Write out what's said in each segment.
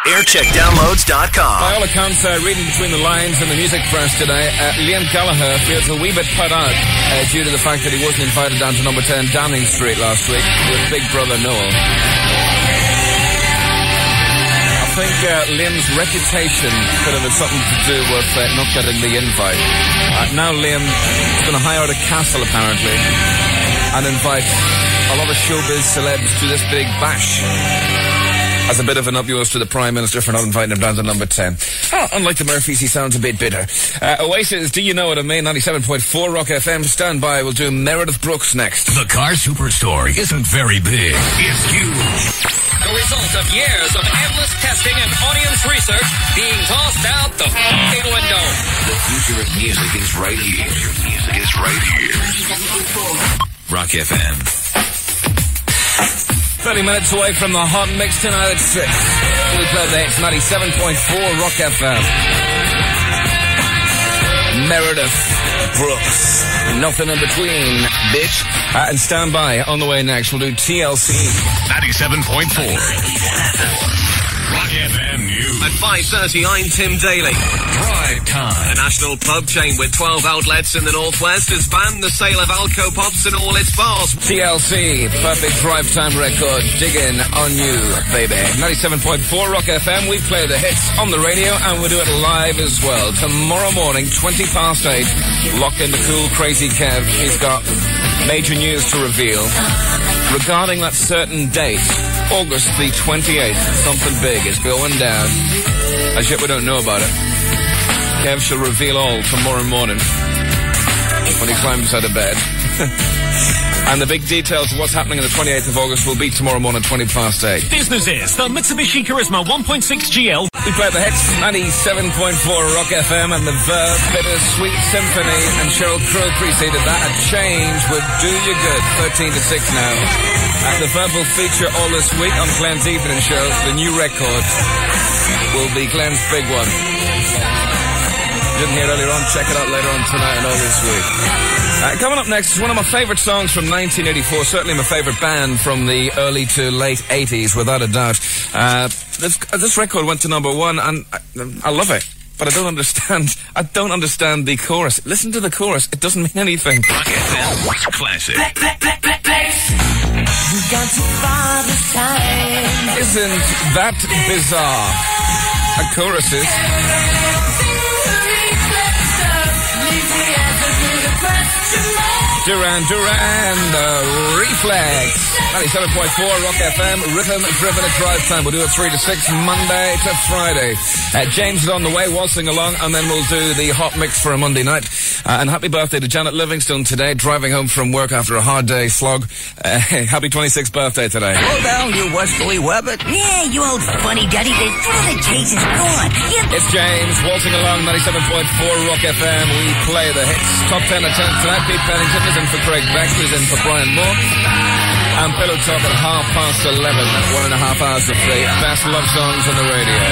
Aircheckdownloads.com. By all accounts, reading between the lines in the music press today, Liam Gallagher feels a wee bit put out due to the fact that he wasn't invited down to number 10 Downing Street last week with Big Brother Noel. I think Liam's reputation could have had something to do with not getting the invite. Now Liam is going to hire out a castle, apparently, and invite a lot of showbiz celebs to this big bash. As a bit of an up-yours to the Prime Minister for not inviting him down to number 10. Oh, unlike the Murphys, he sounds a bit bitter. Oasis, Do You Know What I Mean? 97.4 Rock FM. Stand by, we'll do Meredith Brooks next. The car superstore isn't very big. It's huge. The result of years of endless testing and audience research being tossed out the f***ing window. The future of music is right here. Music is right here. Rock FM. 30 minutes away from the hot mix tonight at 6. We play the hits, 97.4 Rock FM. Meredith Brooks. Nothing in between, bitch. And stand by. On the way next, we'll do TLC. 97.4 Rock FM News. At 5:30, I'm Tim Daly. Drive time. The national pub chain with 12 outlets in the northwest has banned the sale of Alco-Pops in all its bars. TLC, perfect drive time record. Digging on you, baby. 97.4 Rock FM. We play the hits on the radio and we do it live as well. Tomorrow morning, 8:20. Lock in the cool, crazy Kev. He's got major news to reveal regarding that certain date. August the 28th. Something big is going down. As yet we don't know about it. Kev shall reveal all tomorrow morning when he climbs out of bed. And the big details of what's happening on the 28th of August will be tomorrow morning, 8:20. Business is the Mitsubishi Charisma 1.6 GL. We play the hits, 97.4 Rock FM and the Verve, Bittersweet Symphony, and Sheryl Crow preceded that. A Change would do you good, 13-6 now. The Verve will feature all this week on Glenn's Evening Show. The new record will be Glenn's big one. Didn't hear it earlier on, check it out later on tonight and all this week. Coming up next is one of my favourite songs from 1984, certainly my favourite band from the early to late 80s, without a doubt. This record went to number 1 and I love it, but I don't understand the chorus. Listen to the chorus, it doesn't mean anything. Rock FM Classic. Isn't that bizarre? A chorus is... Duran Duran, Reflex. 97.4 Rock FM, rhythm driven at drive time. We'll do it 3 to 6, Monday to Friday. James is on the way, waltzing along, and then we'll do the hot mix for a Monday night. And happy birthday to Janet Livingstone today, driving home from work after a hard day slog. Happy 26th birthday today. Hold down, you Wesley Wabbit. Yeah, you old funny duddy. Throw the chases. Go on. It's James, waltzing along, 97.4 Rock FM. We play the hits. Top 10 attempts tonight. Pete Pennington is in for Craig Beck, who's in for Brian Moore. And Pillow Talk at 11:30. 1.5 hours of the best love songs on the radio.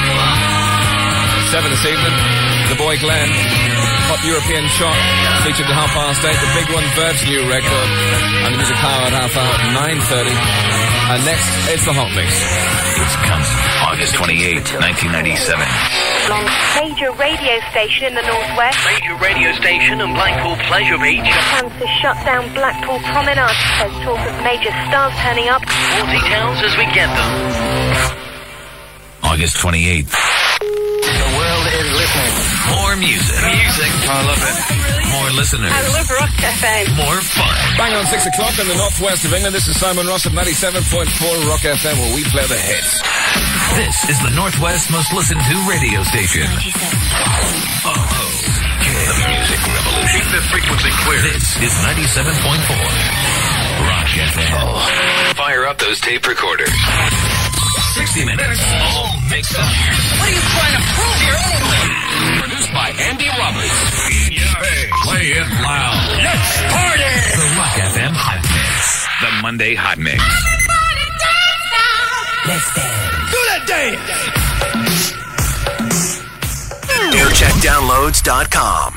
7 this evening, the boy Glenn, Hot European Shot, featured at 8:30. The big one, Verve's new record, and the music power at 9:30. And next, it's the hot mix. It's coming. August 28th, 1997. Major radio station in the northwest. Major radio station in Blackpool Pleasure Beach. Plans to shut down Blackpool Promenade. There's talk of major stars turning up. More details as we get them. August 28th. The world is listening. More music. I love it. More listeners. I love Rock FM. More fun. Bang on 6 o'clock in the northwest of England. This is Simon Ross at 97.4 Rock FM, where we play the hits. This is the Northwest's most listened to radio station. The music revolution. Keep the frequency clear. This is 97.4 Rock FM. Fire up those tape recorders. 60 minutes. All mixed up. What are you trying to prove here anyway? Produced by Andy Roberts. Play it loud. Let's party! The Rock FM Hot Mix. The Monday Hot Mix. Everybody dance now. Let's dance. Do that dance! Aircheckdownloads.com.